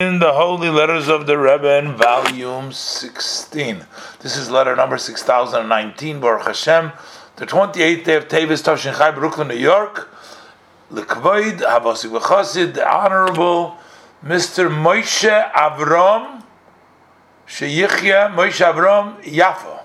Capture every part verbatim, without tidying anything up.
in the Holy Letters of the Rebbe in volume sixteen. This is letter number six thousand nineteen, Baruch Hashem, the twenty-eighth day of Tevis, Toshin Chai, Brooklyn, New York. L'kvoid Havosik V'Chosid, the Honorable Mister Moshe Avram Sheyichya Moshe Avram Yafo.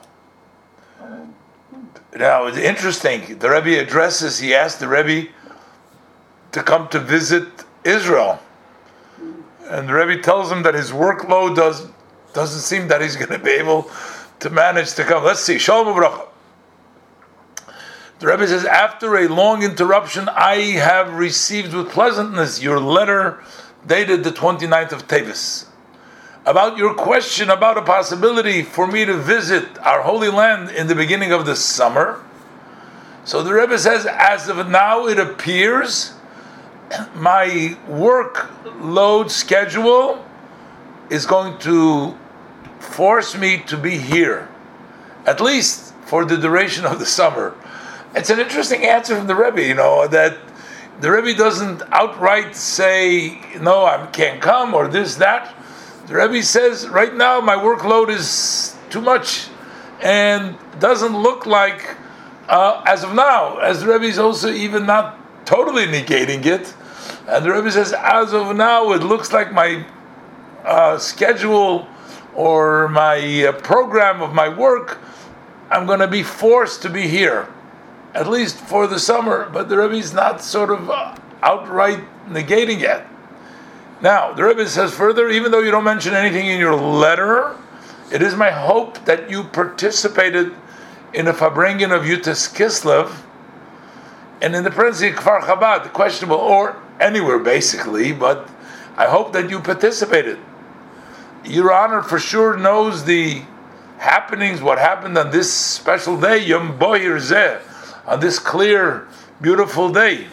Now, it's interesting. The Rebbe addresses, he asked the Rebbe to come to visit Israel. And the Rebbe tells him that his workload does, doesn't seem that he's going to be able to manage to come. Let's see. Shalom Uvracha. The Rebbe says, after a long interruption, I have received with pleasantness your letter dated the twenty-ninth of Tevis about your question about a possibility for me to visit our Holy Land in the beginning of the summer. So the Rebbe says, as of now, it appears my workload schedule is going to force me to be here, at least for the duration of the summer. It's an interesting answer from the Rebbe, you know, that the Rebbe doesn't outright say, no, I can't come, or this, that. The Rebbe says, right now my workload is too much, and doesn't look like, uh, as of now, as the Rebbe is also even not totally negating it. And the Rebbe says, as of now, it looks like my uh, schedule or my uh, program of my work, I'm going to be forced to be here, at least for the summer. But the Rebbe is not sort of uh, outright negating it. Now, the Rebbe says further, even though you don't mention anything in your letter, it is my hope that you participated in a Farbrengen of Yutas Kislev, and in the Prince of Kfar Chabad, questionable, or anywhere basically, but I hope that you participated. Your Honor for sure knows the happenings, what happened on this special day, Yom Bohir Zeh, on this clear, beautiful day.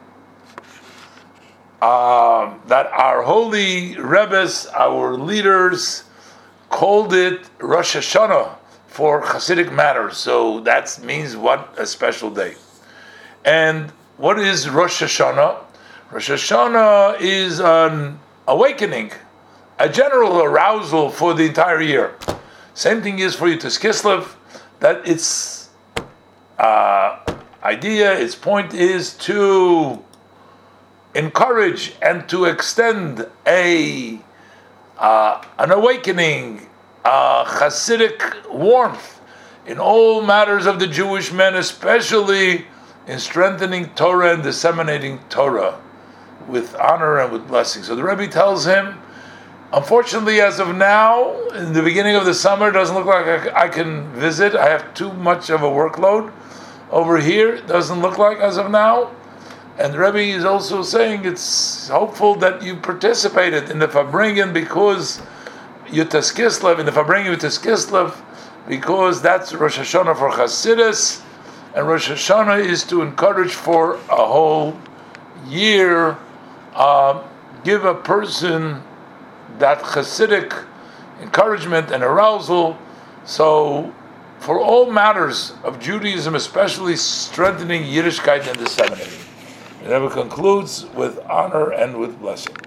Uh, that our holy Rebbes, our leaders, called it Rosh Hashanah for Hasidic matters. So that means what a special day. And what is Rosh Hashanah? Rosh Hashanah is an awakening, a general arousal for the entire year. Same thing is for Yutas Kislev, that its uh, idea, its point is to encourage and to extend a uh, an awakening, a Hasidic warmth in all matters of the Jewish men, especially in strengthening Torah and disseminating Torah with honor and with blessing. So the Rebbe tells him, unfortunately, as of now, in the beginning of the summer, it doesn't look like I, I can visit. I have too much of a workload over here. It doesn't look like as of now. And the Rebbe is also saying it's hopeful that you participated in the Farbrengen because Yutas Kislev, in the Farbrengen Yutas Kislev, because that's Rosh Hashanah for Hasidus, and Rosh Hashanah is to encourage for a whole year, uh, give a person that Hasidic encouragement and arousal. So, for all matters of Judaism, especially strengthening Yiddishkeit and disseminating. It never concludes with honor and with blessing.